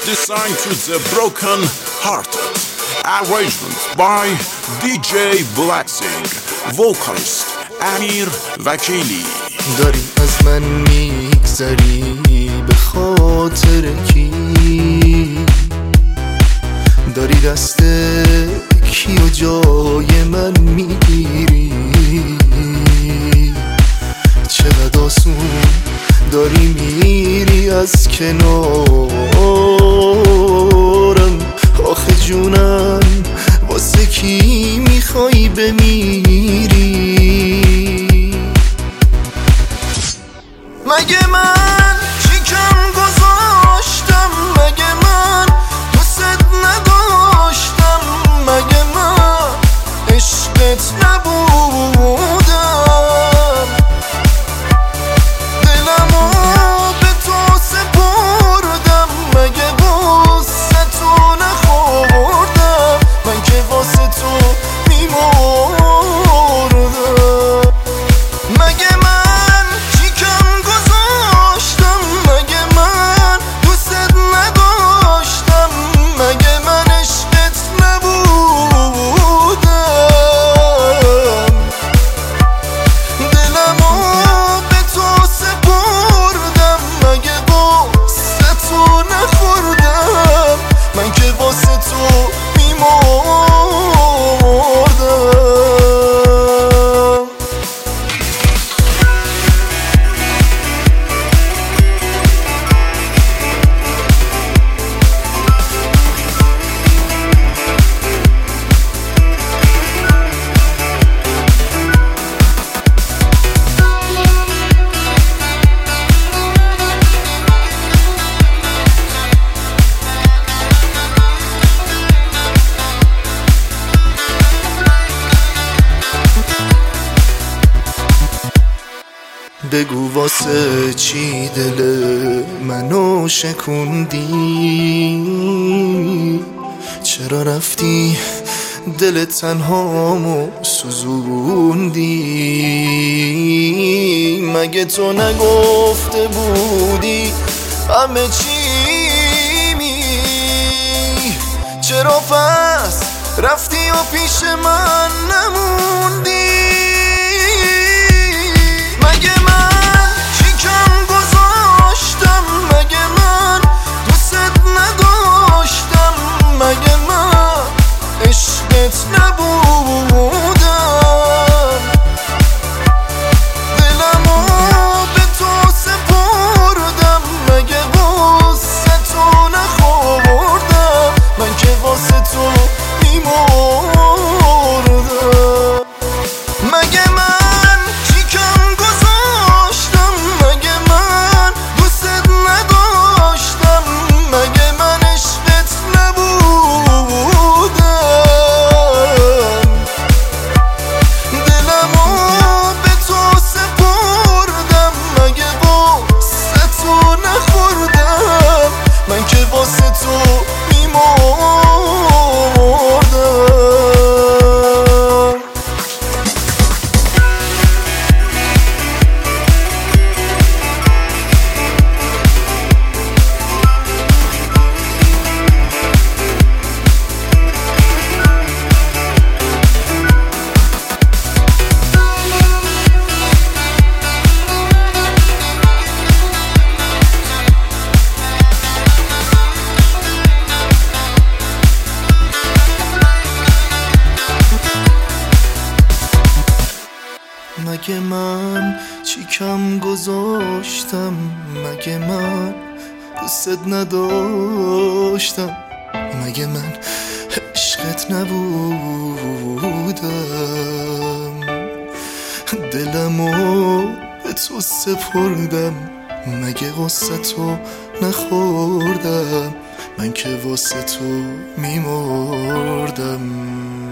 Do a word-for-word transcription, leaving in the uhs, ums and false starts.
designed to the broken hearted. Arrangement by دی جی Blessing. Vocalist امیر وکیلی. داری از من میگذری به خاطر کی؟ داری دست کی و جای من میگیری؟ چقدر آسون داری میری از کنارم. آخه جونم واسه کی میخوای بمیری؟ مگه من چی کم گذاشتم؟ مگه من دوست نداشتم؟ مگه من عشقت نبودم؟ دلمو به تو سپردم، مگه واسه تو نخوردم؟ من که واسه تو میمردم. مگه من چی کم گذاشتم؟ مگه من دوست نداشتم؟ مگه من عشقت نبودم؟ دلمو به تو سپردم، مگه واسه تو نخوردم؟ من که واسه تو میمردم. بگو واسه چی دل منو شکوندی؟ چرا رفتی دل تنهامو سوزوندی؟ مگه تو نگفته بودی همه چی می؟ چرا پس رفتی و پیش من نموندی؟ مگه من چی کم گذاشتم؟ مگه من دوست نداشتم؟ مگه من عشقت نبودم؟ دلمو به تو سپردم، مگه واسه تو نخوردم؟ من که واسه تو میمردم. مگه من چی کم گذاشتم؟ مگه من دوست نداشتم؟ مگه من عشقت نبودم؟ دلمو به تو سپردم، مگه واسه تو نخوردم؟ من که واسه تو میمردم. مگه من چی کم گذاشتم؟ مگه من دوست نداشتم؟ مگه من عشقت نبودم؟ دلمو به تو سپردم، مگه واسه تو نخوردم؟ من که واسه تو میمردم.